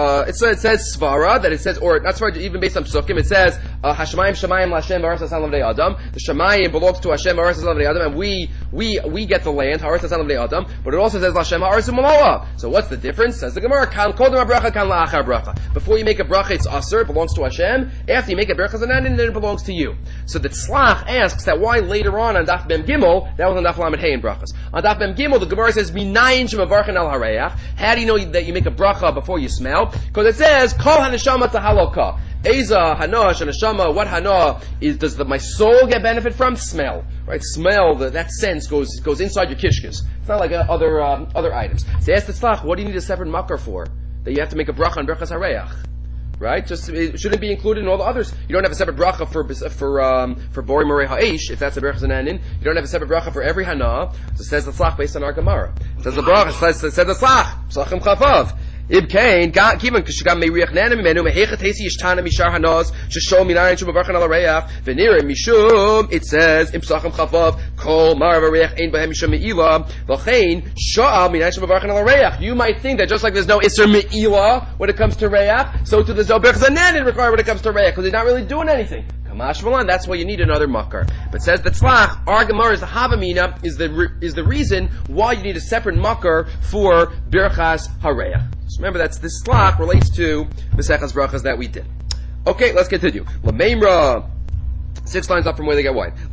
svara, that it says, or not svara, even based on psukim, it says, Hashemayim Shemayim Lashem Haaretz Hasan Lavnei Adam. The Shemayim belongs to Hashem Haaretz Hasan Lavnei Adam, and we get the land, Haaretz Hasan Lavnei Adam, but it also says Lashem Haaretz Umaloa. So what's the difference? Says the Gemara, Kan Kodem HaBracha, Kan La'achar Bracha. Before you make a bracha, it's aser, it belongs to Hashem. After you make a bracha zanan, then it belongs to you. So the tzlach asks that why later on Daf Mem Gimel, that was on Daf Lamed Hey in brachas. On Daf Mem Gimel, the Gemara says, Minayin Shemavarchan Al Hareach. How do you know that you make a bracha before you smell? Because it says, Kol haneshama tahaloka. Eza hana shaneshama. What hana does my soul get benefit from? Smell, right? Smell. That sense goes inside your kishkas. It's not like other items. So ask the tzlach, what do you need a separate makar for? That you have to make a bracha on brachas hareach, right? Just it shouldn't be included in all the others. You don't have a separate bracha for bori morei ha'esh if that's a brachas ananin. You don't have a separate bracha for every hana. So it says the tzlach based on our Gemara. It says the bracha. It says the tzlach. Psachim chafav. Ibkain, Kivan Kishgam Meriach Nanim Menu Mehechat Hesi Ishtana Mishar Hanos, Shishom Minayin Shumavarchan Al Reach, Venir Mishum, it says, Imsacham Chavav, Kol Marav Reach, Ein Bahem Mishum Me'ila, Vachain, Sha'al Minayin Shumavarchan Al Reach. You might think that just like there's no Isser Me'ila when it comes to Reach, so too there's no Berch Zanen required when it comes to Reach, because he's not really doing anything. Kamash Malan, that's why you need another makar. But says the tzlach, our Gemara is the Havamina, is the reason why you need a separate makar for Birchas Hareach. So remember, this tzlach relates to Mesechas Brachas that we did. Okay, let's continue. Lameimra, 6 lines up from where they get wide.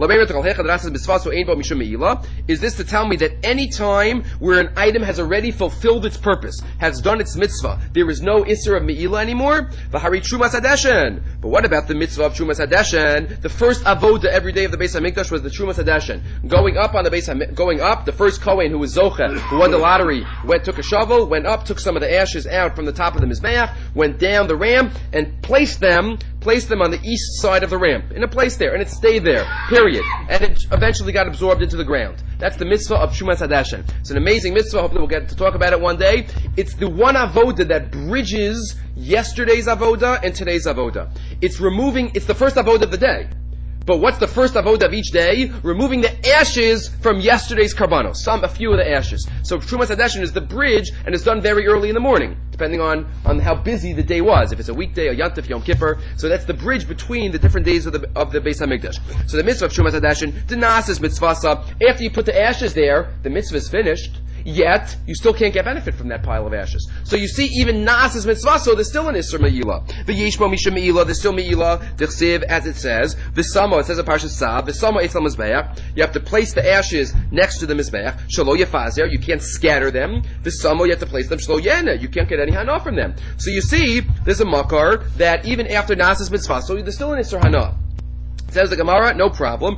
Is this to tell me that any time where an item has already fulfilled its purpose, has done its mitzvah, there is no isser of me'ila anymore? But what about the mitzvah of Trumas Hadeshen? The first avoda every day of the Beis HaMikdash was the Trumas Hadeshen. Going up, the first Kohen who was Zocha, who won the lottery, took a shovel, went up, took some of the ashes out from the top of the Mizbeach, went down the ramp, and placed them on the east side of the ramp, in a place there, and it stayed there, period. And it eventually got absorbed into the ground. That's the mitzvah of Trumas Hadeshen. It's an amazing mitzvah, hopefully we'll get to talk about it one day. It's the one avoda that bridges yesterday's avoda and today's avoda. It's the first avoda of the day. But what's the first avoda of each day? Removing the ashes from yesterday's karbanos. A few of the ashes. So Trumas Hadeshen is the bridge, and it's done very early in the morning, depending on how busy the day was. If it's a weekday, a Yantif, Yom Kippur. So that's the bridge between the different days of the Beis HaMikdash. So the mitzvah of Trumas Hadeshen, Dinasis mitzvasa. After you put the ashes there, the mitzvah is finished. Yet, you still can't get benefit from that pile of ashes. So you see, even Naas's mitzvah, so there's still an Isser Me'ila. V'yeshmo Misha Me'ila, there's still Me'ila, D'chsiv, as it says, V'samo, it says in Parshas Sav, V'samo Eitz Mizbeach, you have to place the ashes next to the Mizbeach, Shalo Yefazer, you can't scatter them, V'samo, you have to place them, Shalo Yena, you can't get any Hana from them. So you see, there's a makar, that even after Naas's mitzvah, so there's still an Isser Hana. Says the Gemara, no problem.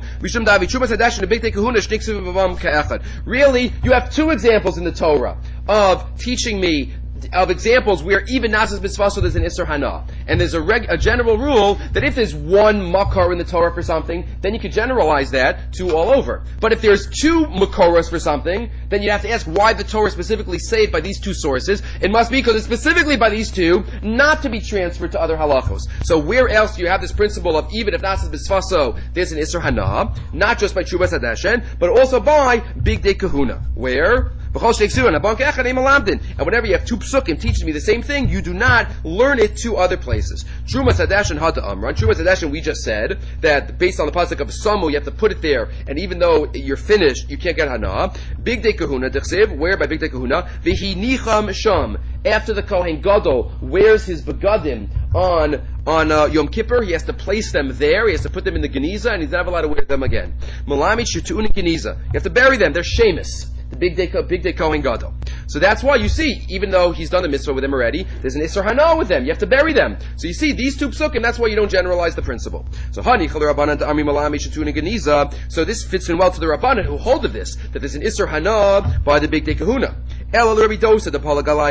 Really, you have 2 examples in the Torah of teaching me, of examples where even Nasas B'Svaso there's an Isser Hana. And there's a general rule that if there's one makar in the Torah for something, then you could generalize that to all over. But if there's 2 makoros for something, then you have to ask why the Torah specifically say it by these 2 sources. It must be because it's specifically by these 2, not to be transferred to other halachos. So where else do you have this principle of even if Nasas B'Svaso there's an Isser Hana, not just by Trumas Hadeshen, but also by Big Day Kahuna. Where? And whenever you have 2 psukim teaching me the same thing, you do not learn it 2 other places. Trumas Hadeshen Hata Amran. Trumas Hadeshen, we just said that based on the pasuk of Samu, you have to put it there, and even though you're finished, you can't get Hana. Big Day Kahuna, D'chsiv, where by Big Day Kahuna, V'hi nicham sham. After the Kohen Gadol wears his begadim on Yom Kippur, he has to place them there, he has to put them in the Geniza, and he's never allowed to wear them again. Malamit Shutu'un Geniza. You have to bury them, they're shemus. The big day Kohen Gadol. So that's why you see, even though he's done the mitzvah with them already, there's an Isser Hana with them. You have to bury them. So you see, these 2 psukim, that's why you don't generalize the principle. So Hani Chal Rabbanan to Ami Malami Shatuna Geniza. So this fits in well to the Rabbanan who hold of this, that there's an Isser Hana by the big day Kahuna. El Rabbi Dosa the Palagalayu.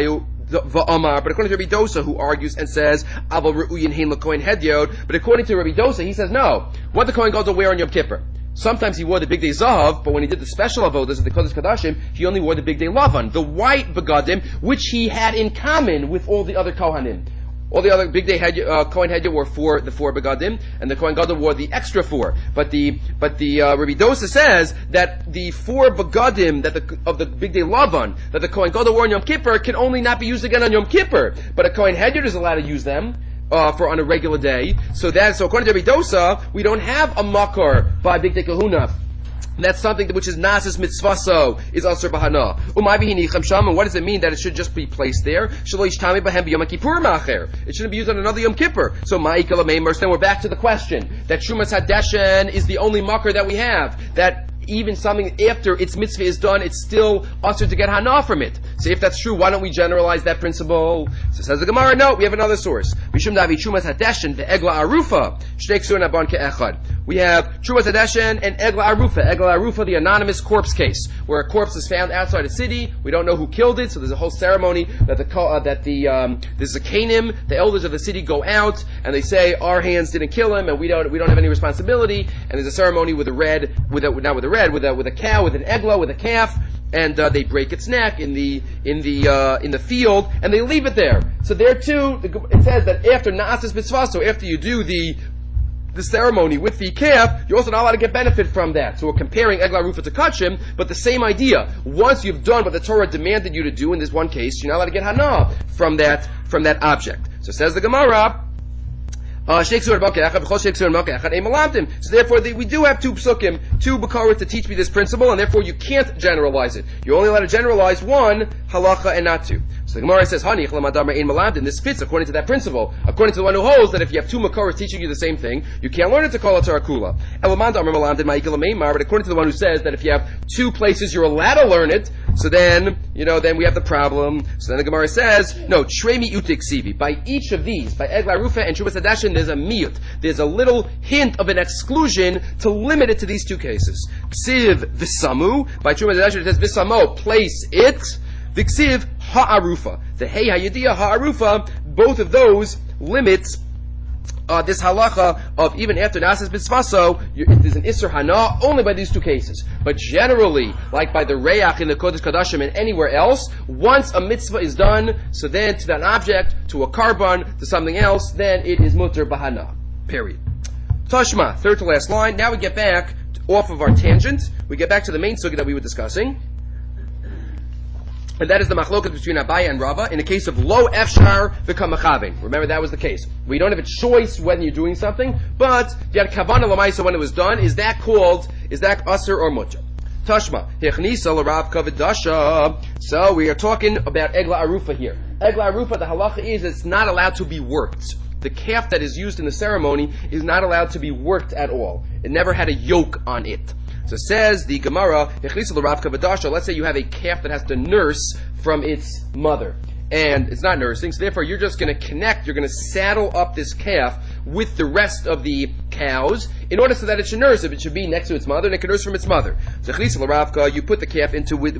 V'amar, but according to Rabbi Dosa, who argues and says, Aval Ru'uyin Hein L'Kohen Hedyod, but according to Rabbi Dosa, he says, no, what the Kohen Gadol wear on Yom Kippur? Sometimes he wore the big day Zahav, but when he did the special avodas at the Kodesh Kadashim, he only wore the big day Lavan, the white begadim, which he had in common with all the other Kohanim. All the other big day Kohen Hedyot wore the four begadim, and the Kohen Gadol wore the extra four. But the Rabbi Dosa says that the four begadim of the big day Lavan that the Kohen Gadol wore on Yom Kippur can only not be used again on Yom Kippur, but a Kohen Hedyot is allowed to use them. For on a regular day. So according to Rabbi Dosa, we don't have a makar by Big Day Kahuna. That's something which is nasis mitzvaso, is asur bahana. And what does it mean that it should just be placed there? It shouldn't be used on another Yom Kippur. So then we're back to the question that Shumas Hadeshen is the only makar that we have. That even something after its mitzvah is done, it's still usher to get hana from it. So if that's true, why don't we generalize that principle? So says the Gemara, no, we have another source. Mishum davi Shumas Hadeshen ve'egla arufa shtei ksur nabon ke'echad. We have Shumas Hadeshen and egla arufa. Egla arufa, the anonymous corpse case, where a corpse is found outside a city. We don't know who killed it, so there's a whole ceremony that the Zakanim, the elders of the city, go out and they say our hands didn't kill him and we don't have any responsibility. And there's a ceremony with a cow, with an egla, with a calf, and they break its neck in the field, and they leave it there. So there too, it says that after Na'asas Mitzvah, so after you do the ceremony with the calf, you're also not allowed to get benefit from that. So we're comparing Egla Rufa to Kachim, but the same idea. Once you've done what the Torah demanded you to do in this one case, you're not allowed to get Hana from that object. So says the Gemara, so therefore, we do have two psukim, two bakarat to teach me this principle, and therefore you can't generalize it. You're only allowed to generalize one halacha and not two. So the Gemara says, this fits according to that principle, according to the one who holds that if you have two makaras teaching you the same thing, you can't learn it to call it tarakula. But according to the one who says that if you have two places you're allowed to learn it, so then we have the problem. So then the Gemara says, no, Shremi Utik Sivi. By each of these, by Egla Rufa and Shumas Hadeshen, there's a miyut. There's a little hint of an exclusion to limit it to these two cases. Ksiv Visamu. By Shumas Hadeshen it says Visamo, place it. Viksiv Ha'arufa. The Hey Hayadiya Ha'arufa, both of those limits this halacha of even after Nasas B'tzvaso, there's an Isser Hana only by these two cases. But generally, like by the Reach in the Kodesh Kadashim and anywhere else, once a mitzvah is done, so then to that object, to a karban, to something else, then it is mutter bahana. Period. Tashma, third to last line. Now we get back off of our tangent. We get back to the main sugya that we were discussing. And that is the machloket between Abaye and Rava in the case of lo efshar v'kamachavin. Remember that was the case. We don't have a choice when you're doing something, but you had kavana l'maisa when it was done. Is that aser or mutter? Tashma hechnisa l'rav kavidasha. So we are talking about egla arufa here. Egla arufa, the halacha is it's not allowed to be worked. The calf that is used in the ceremony is not allowed to be worked at all. It never had a yoke on it. So says the Gemara, let's say you have a calf that has to nurse from its mother. And it's not nursing, so therefore you're just going to saddle up this calf with the rest of the cows in order so that it should nurse. If it should be next to its mother, and it can nurse from its mother. So you put the calf into with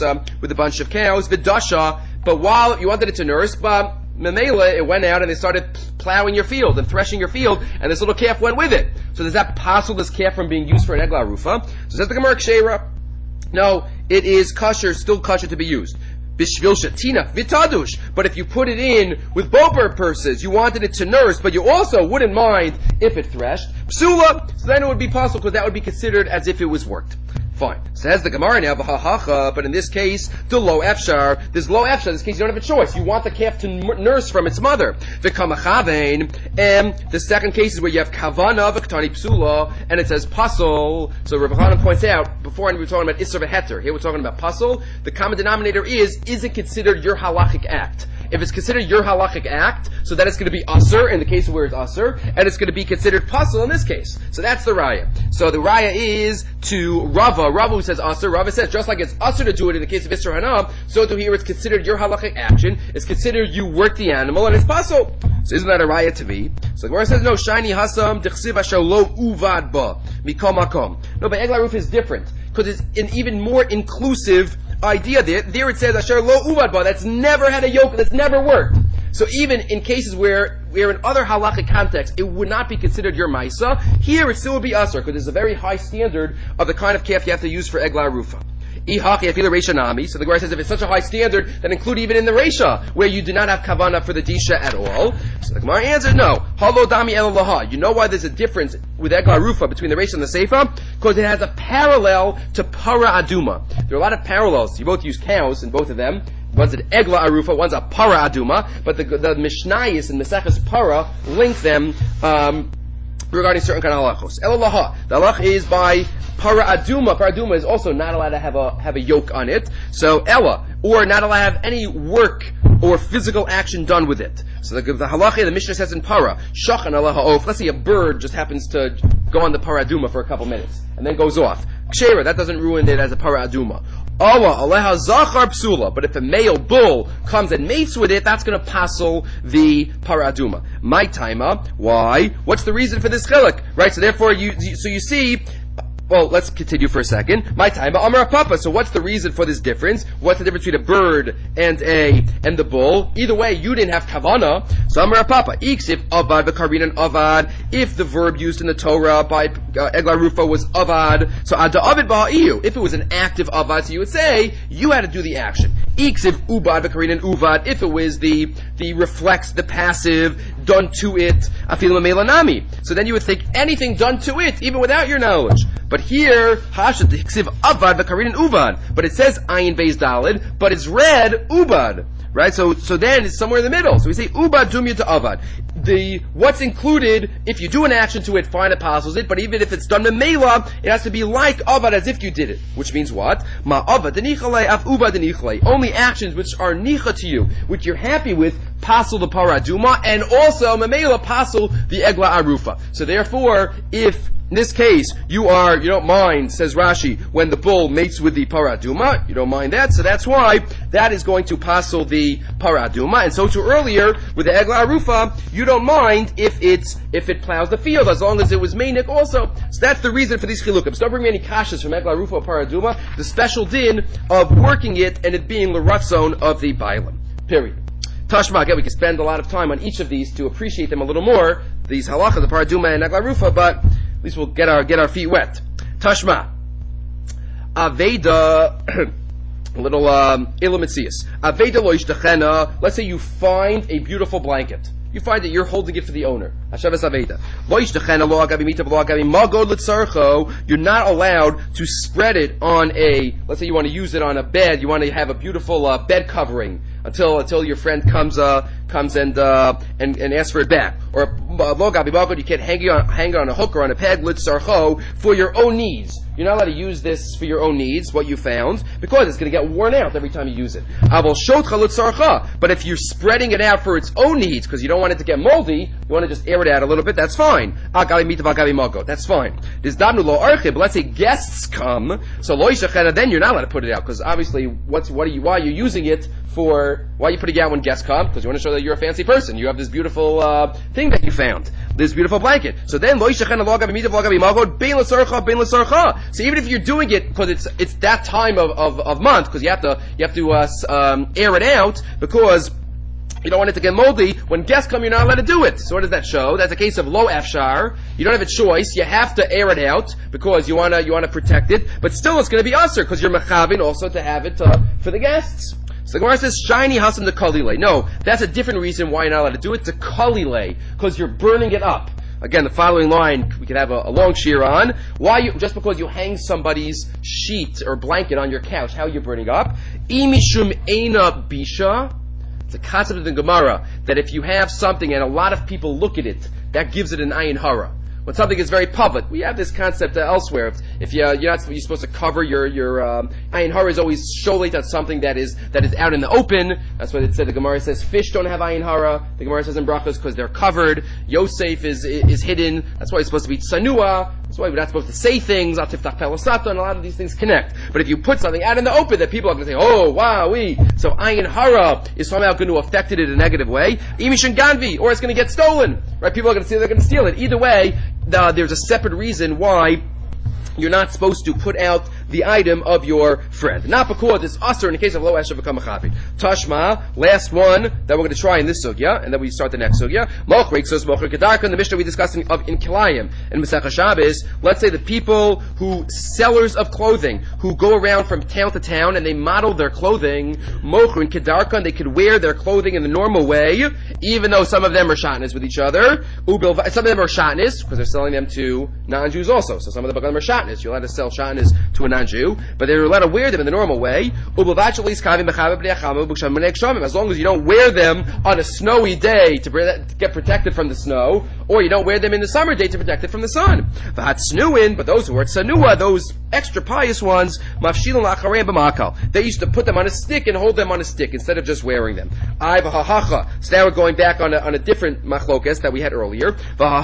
a bunch of cows, vidasha, but while you wanted it to nurse, but Memela, it went out and they started plowing your field and threshing your field, and this little calf went with it. So does that possible this calf from being used for an egla rufa? So says the Gemara Kshera, no, it is kosher, still kosher to be used. Bishvil shatina vitadush. But if you put it in with both purposes, you wanted it to nurse, but you also wouldn't mind if it threshed. Psula, so then it would be possible because that would be considered as if it was worked. Fine. Says the Gemara now, but in this case, the lo efshar. There's lo efshar. In this case, you don't have a choice. You want the calf to nurse from its mother. The kamachavein. And the second case is where you have kavana v'ktani psula, and it says pasul. So Rabbi Hanan points out, before we were talking about isser v'heter. Here we're talking about pasul. The common denominator is it considered your halachic act? If it's considered your halachic act, so that it's going to be asur in the case of where it's asur, and it's going to be considered pasul in this case. So that's the raya. So the raya is to Rava. Rava who says asur. Rava says just like it's asur to do it in the case of Isser Hanam, so to here it's considered your halachic action. It's considered you work the animal, and it's pasul. So isn't that a raya to me? So the Gemara says no. Shiny hasam dechsiv asher lo uvad ba mikom makom. No, but egla roof is different because it's an even more inclusive idea there it says asher lo uvad ba, that's never had a yoke, that's never worked. So even in cases where in other halachic contexts it would not be considered your maisa, here it still would be asur, because there's a very high standard of the kind of calf you have to use for egla arufa. So the Gemara says if it's such a high standard, then include even in the Reisha, where you do not have kavanah for the disha at all. So the Gemara answers no. Halo dami el laha. You know why there's a difference with egla arufa between the Reisha and the Seifa? Because it has a parallel to para aduma. There are a lot of parallels. You both use cows in both of them. One's an egla arufa, one's a para aduma, but the Mishnayos and Maseches para link them regarding certain kind of halachos. Elalaha. The halach is by para aduma. Para aduma is also not allowed to have a yoke on it. So ella, or not allowed to have any work or physical action done with it. So the halacha, the Mishnah says in para, shachan alaha of. Let's say a bird just happens to go on the para aduma for a couple minutes and then goes off. Kshera, that doesn't ruin it as a para aduma. Awa aleha zachar psula, but if a male bull comes and mates with it, that's going to passel the paraduma. My timer, why? What's the reason for this chilik? Right, so therefore you see. Well, let's continue for a second. My time, Amar Papa. So what's the reason for this difference? What's the difference between a bird and the bull? Either way, you didn't have kavana. So Amar Papa. Iksif avad v'karin and avad. If the verb used in the Torah by Egla Rufa was avad, so ada avid ba'a'iyu. If it was an active avad, so you would say you had to do the action. Iksif ubad v'karin and uvad. If it was the reflex, the passive, done to it, afilu melanami. So then you would think anything done to it, even without your knowledge. But here, Hashat Hiksiv Avad v'Karin and Uvad. But it says Ayin Beis Dalid, but it's read Ubad. Right? So then it's somewhere in the middle. So we say Ubad Dumya to Avad. What's included, if you do an action to it, fine, it passes it, but even if it's done Memela, it has to be like Avad as if you did it. Which means what? Ma Avad Denichalei Af Ubad Denichalei. Only actions which are Nicha to you, which you're happy with, passel the Paraduma, and also Memela passel the Egla Arufa. So therefore, if in this case, you don't mind, says Rashi, when the bull mates with the paraduma, you don't mind that, so that's why that is going to passel the paraduma, and so too earlier, with the egla arufa, you don't mind if it plows the field, as long as it was mainik also. So that's the reason for these chilukim. So don't bring me any kashas from egla arufa or paraduma, the special din of working it and it being the ratzon of the bailam. Period. Tashma, again, we can spend a lot of time on each of these to appreciate them a little more, these halachas, the paraduma and egla arufa, but at least we'll get our feet wet. Tashma. Aveda, a little ilumitzias. Aveda lo ishtachena. Let's say you find a beautiful blanket. You find that you're holding it for the owner. Hashavas aveda. Lo ishtachena lo agavi mita lo agavi magod litzarcho. You're not allowed to spread it on let's say you want to use it on a bed. You want to have a beautiful bed covering until your friend comes and asks for it back. Or lo agavi magod, you can't hang it on a hook or on a peg litzarcho for your own needs. You're not allowed to use this for your own needs, what you found, because it's going to get worn out every time you use it. But if you're spreading it out for its own needs, because you don't want it to get moldy, you want to just air it out a little bit, that's fine. That's fine. But let's say guests come, so then you're not allowed to put it out, because obviously, why are you using it for, why are you putting it out when guests come? Because you want to show that you're a fancy person. You have this beautiful thing that you found. This beautiful blanket. So then, so even if you're doing it because it's that time of month, because you have to air it out because you don't want it to get moldy. When guests come, you're not allowed to do it. So what does that show? That's a case of lo afshar. You don't have a choice. You have to air it out because you want to protect it. But still, it's going to be usher because you're mechavin also to have it for the guests. So the Gemara says, shiny hasam to kalile. No, that's a different reason why you're not allowed to do it, to kalile, because you're burning it up. Again, the following line, we could have a long shear on. Just because you hang somebody's sheet or blanket on your couch, how are you burning up? Imishum eina bisha. It's a concept of the Gemara, that if you have something and a lot of people look at it, that gives it an ayin hara. When something is very public, we have this concept elsewhere. If you're supposed to cover your ayin hara is always sholate on something that is out in the open. That's why it said the Gemara says fish don't have ayin hara. The Gemara says in brachos because they're covered. Yosef is hidden. That's why it's supposed to be tsanua. That's why we're not supposed to say things. Atiftach pelasata, and a lot of these things connect. But if you put something out in the open, that people are going to say, oh wow, so ayin hara is somehow going to affect it in a negative way. Imishin ganvi, or it's going to get stolen. Right? People are going to say they're going to steal it. Either way. There's a separate reason why you're not supposed to put out the item of your friend. Not because it's usher in the case of lo esher v'kama chavi. Tashma, last one that we're going to try in this sugya, and then we start the next sugya. Mocher iksos mocher kedarka. The Mishnah we discussed in Kilayim and Masechah Shabbos. Let's say the people who sellers of clothing who go around from town to town and they model their clothing mocher and kedarka, and they could wear their clothing in the normal way, even though some of them are shatnez with each other. Some of them are shatnez because they're selling them to non-Jews also. So some of them are shatnez. You're allowed to sell shatnez to a non-Jew, but they're allowed to wear them in the normal way. As long as you don't wear them on a snowy day to get protected from the snow, or you don't wear them in the summer day to protect it from the sun. But those who are tsanua, those extra pious ones, they used to put them on a stick and hold them on a stick instead of just wearing them. So now we're going back on a different machlokas that we had earlier.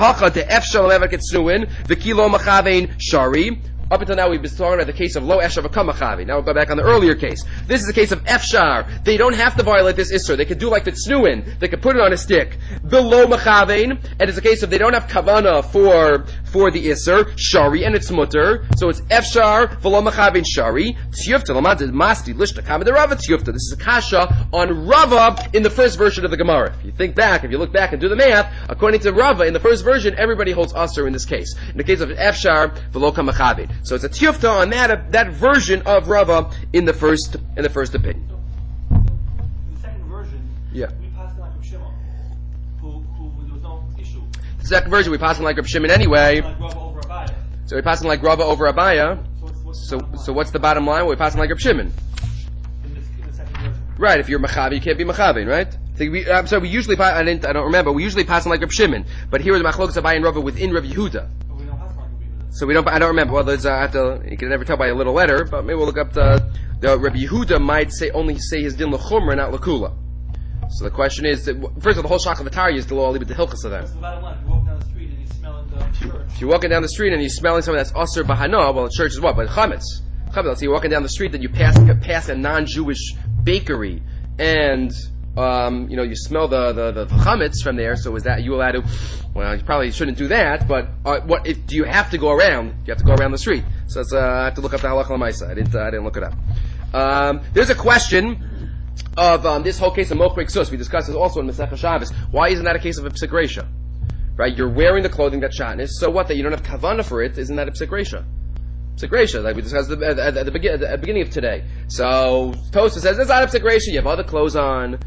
Up until now, we've been talking about the case of lo esher v'kama chavi. Now we'll go back on the earlier case. This is the case of efshar. They don't have to violate this isser. They could do like the tznuin. They could put it on a stick. Below machavein, and it's a case of they don't have kavana for the isser shari, and it's mutter. So it's efshar v'lo machavein shari. Tiyufta l'mad masti lishta kama de Rava tiyufta. This is a kasha on Rava in the first version of the Gemara. If you look back and do the math, according to Rava in the first version, everybody holds asr in this case. In the case of efshar v'lo kama chavein. So it's a tiyufta on that version of Rava in the first opinion. So, in the second version, Yeah. we passed it like Reb Shimon, who there was no issue. The second version we pass on like Reb Shimon anyway. Like Rava over Abaya. So we pass on like Rava over Abaya. So what's the bottom line? We're passing like Reb Shimon. In the second version. Right. If you're machavi, you can't be machavin, right? I'm sorry. We usually I don't remember. We usually pass on like Reb Shimon, but here is the machlokas Abaya and Rava within Reb Yehuda. But we don't pass like Reb Yehuda. So I don't remember. Well, there's, you can never tell by a little letter, but maybe we'll look up the Rabbi Yehuda might only say his din l'chumra, not l'kula. So the question is, first of all, the whole shach of Atari is the law, leave it to hilchas of them. That's the bottom line. If you walk down the street and you're smelling the church. If you're walking down the street and you're smelling something that's asur b'hana, well, the church is what? But chametz. Let's say you're walking down the street, then you pass a non-Jewish bakery, and you smell the chametz from there. So is that you allowed to? Well, you probably shouldn't do that. But do you have to go around? You have to go around the street. So I have to look up the halacha l'maisa. I didn't look it up. There's a question of this whole case of mocher iksos. We discussed this also in Masechah Shabbos. Why isn't that a case of a psik reisha? Right? You're wearing the clothing that's shatnez. So what? That you don't have kavana for it? Isn't that a psik reisha? Psik reisha, like we discussed at the beginning of today. So Tosfos says that's not a psik reisha. You have other clothes on,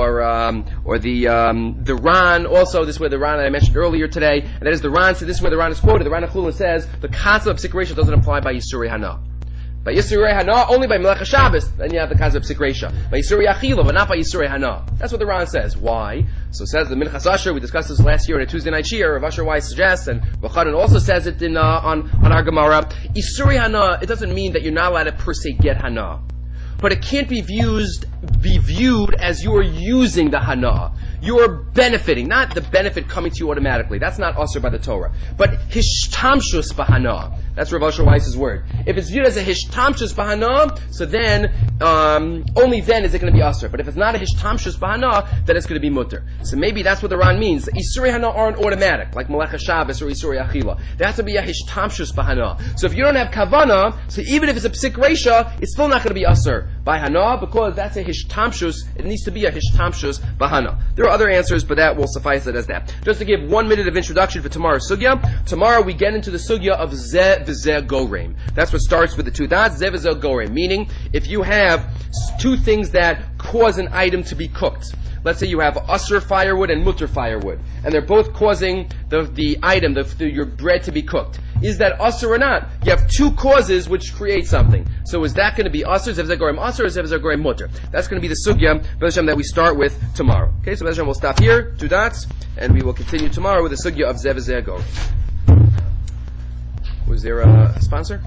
or the Ran also. This is where the Ran that I mentioned earlier today, and that is the Ran. So this is where the Ran is quoted. The Ran Chulun says the concept of psik reisha doesn't apply by Yisurei Hana. By Yisurei Hana, only by Melech HaShabbos, then you have the concept of psik reisha. By Yisurei Achila, but not by Yisurei Hana. That's what the Ran says. Why? So it says the Minchas Asher. We discussed this last year in a Tuesday night shiur. Rav Asher Weiss suggests, and Vachanan also says it on our Gemara. Yisurei Hana, it doesn't mean that you're not allowed to per se get Hana, but it can't be viewed as you are using the Hana. You are benefiting, not the benefit coming to you automatically. That's not usher by the Torah. But hishtamshus b'hana. That's Rav Asher Weiss's word. If it's viewed as a hishtamshus b'hana, so then, only then is it going to be usher. But if it's not a hishtamshus b'hana, then it's going to be mutter. So maybe that's what the Ran means. The Isurei Hana aren't automatic, like Melech HaShabbos or Isurei Achila. There has to be a hishtamshus b'hana. So if you don't have kavana, so even if it's a psik reisha, it's still not going to be usher by hana, because that's a hishtamshus. It needs to be a hishtamshus b'hana. There are other answers, but that will suffice it as that. Just to give 1 minute of introduction for tomorrow's sugya. Tomorrow we get into the sugya of zeh v'zeh goreim. That's what starts with the two dots, zeh v'zeh goreim. Meaning, if you have two things that cause an item to be cooked. Let's say you have usher firewood and mutter firewood, and they're both causing the item, your bread to be cooked. Is that usher or not? You have two causes which create something. So is that going to be usher, zeh v'zeh goreim usher, or zeh v'zeh goreim mutter? That's going to be the sugya, B'ez Hashem, that we start with tomorrow. Okay, so B'ez Hashem, we'll stop here, two dots, and we will continue tomorrow with the sugya of zeh v'zeh goreim. Was there a sponsor?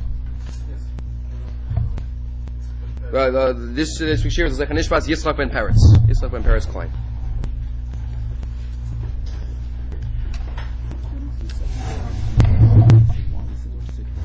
This week's share is like Nishmas Yitzchak ben Peretz. Yitzchak ben Peretz Klein.